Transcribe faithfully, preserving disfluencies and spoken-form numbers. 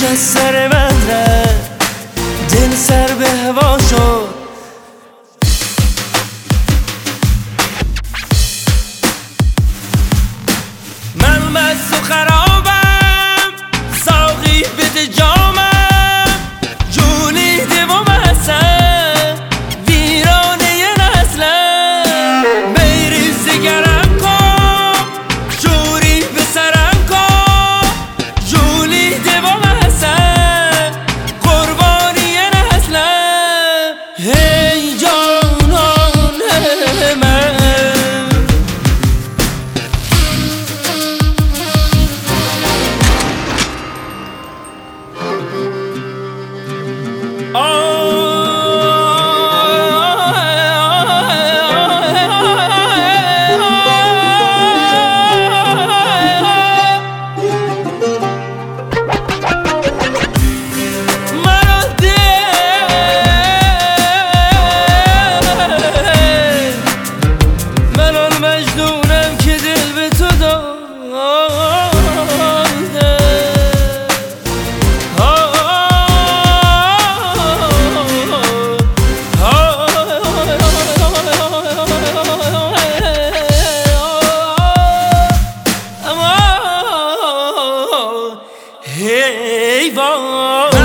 از سر من رفت، دل سر به هوا شد. من مست و خرابم، ساقی بده جامم، جولیده و مستم، ویرانه ی نسلم. بریز دگرم کن، جوری به سرم کن، جولیده و مستم، قربانی ی نسلم. هی جانان من، مجنونم که دل به تو داده. Hey,